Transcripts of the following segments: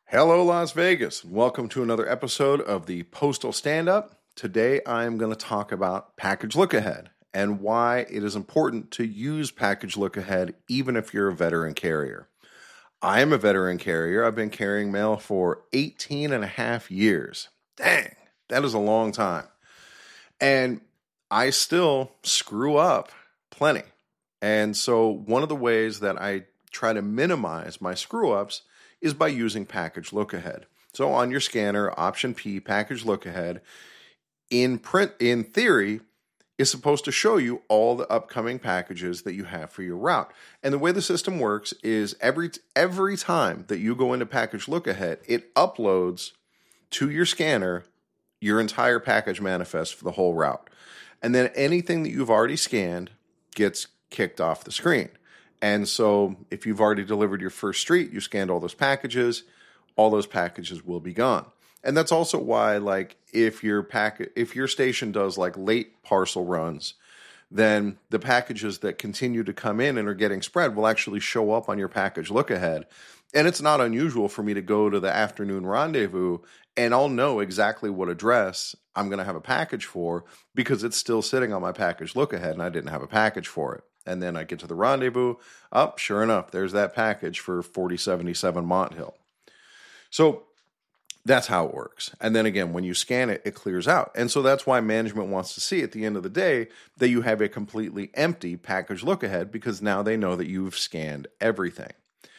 Hello, Las Vegas, and welcome to another episode of the Postal Stand-Up. Today, I'm going to talk about Package Look-Ahead and why it is important to use Package Look-Ahead even if you're a veteran carrier. I am a veteran carrier. I've been carrying mail for 18 and a half years. Dang, that is a long time. And I still screw up plenty. And so one of the ways that I try to minimize my screw-ups is by using Package Look-Ahead. So on your scanner, option P, Package Look-Ahead, in theory, is supposed to show you all the upcoming packages that you have for your route. And the way the system works is every time that you go into Package Look-Ahead, it uploads to your scanner your entire package manifest for the whole route. And then anything that you've already scanned gets kicked off the screen. And so if you've already delivered your first street, you scanned all those packages will be gone. And that's also why, like, if your station does like late parcel runs, then the packages that continue to come in and are getting spread will actually show up on your Package Look-Ahead. And it's not unusual for me to go to the afternoon rendezvous and I'll know exactly what address I'm going to have a package for because it's still sitting on my Package Look-Ahead and I didn't have a package for it. And then I get to the rendezvous. Sure enough, there's that package for 4077 Mont Hill. So that's how it works. And then again, when you scan it, it clears out. And so that's why management wants to see at the end of the day that you have a completely empty Package Look-Ahead because now they know that you've scanned everything.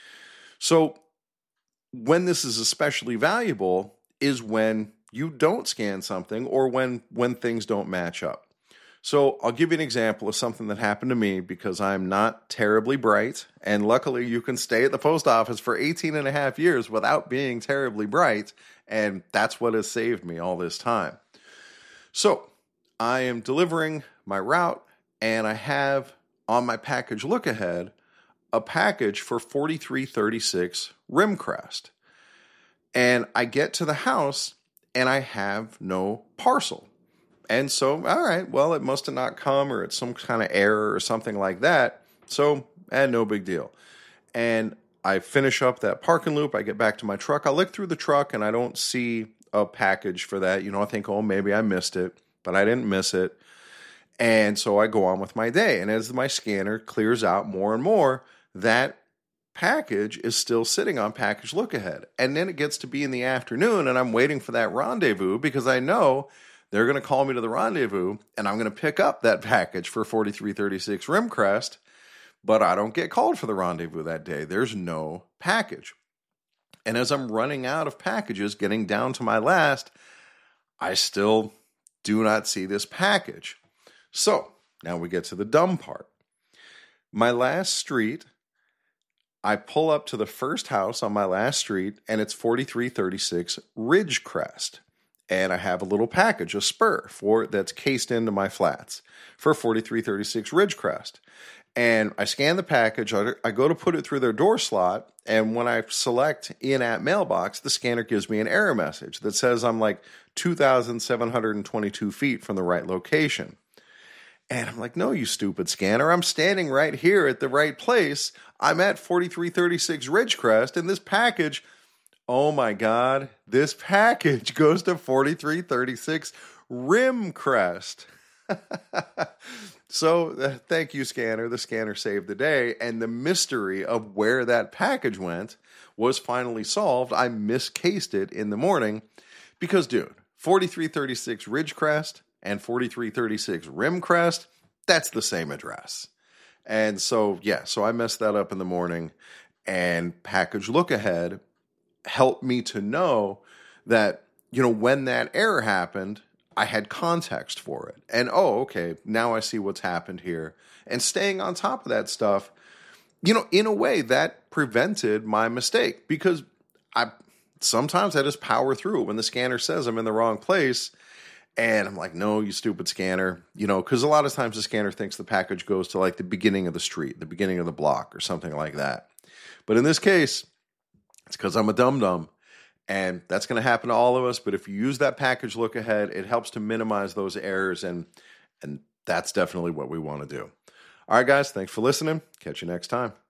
So when this is especially valuable is when you don't scan something or when things don't match up. So I'll give you an example of something that happened to me because I'm not terribly bright. And luckily you can stay at the post office for 18 and a half years without being terribly bright. And that's what has saved me all this time. So I am delivering my route and I have on my Package Look-Ahead a package for 4336 Rimcrest. And I get to the house and I have no parcel. And so, all right, well, it must have not come or it's some kind of error or something like that. So, no big deal. And I finish up that parking loop. I get back to my truck. I look through the truck and I don't see a package for that. I think, maybe I missed it, but I didn't miss it. And so I go on with my day. And as my scanner clears out more and more, that package is still sitting on Package Look-Ahead. And then it gets to be in the afternoon and I'm waiting for that rendezvous because I know they're going to call me to the rendezvous, and I'm going to pick up that package for 4336 Rimcrest, but I don't get called for the rendezvous that day. There's no package. And as I'm running out of packages, getting down to my last, I still do not see this package. So now we get to the dumb part. My last street, I pull up to the first house on my last street, and it's 4336 Ridgecrest. And I have a little package, a spur that's cased into my flats for 4336 Ridgecrest. And I scan the package, I go to put it through their door slot, and when I select in-app mailbox, the scanner gives me an error message that says I'm like 2,722 feet from the right location. And I'm like, no, you stupid scanner, I'm standing right here at the right place. I'm at 4336 Ridgecrest, and this package... Oh my God, this package goes to 4336 Rimcrest. So thank you, scanner. The scanner saved the day. And the mystery of where that package went was finally solved. I miscased it in the morning because, dude, 4336 Ridgecrest and 4336 Rimcrest, that's the same address. And so I messed that up in the morning, and Package Look-Ahead helped me to know that, when that error happened, I had context for it. And, okay, now I see what's happened here. And staying on top of that stuff, in a way that prevented my mistake because sometimes I just power through when the scanner says I'm in the wrong place. And I'm like, no, you stupid scanner, because a lot of times the scanner thinks the package goes to like the beginning of the street, the beginning of the block or something like that. But in this case, it's because I'm a dum-dum, and that's going to happen to all of us. But if you use that Package Look-Ahead, it helps to minimize those errors, and that's definitely what we want to do. All right, guys, thanks for listening. Catch you next time.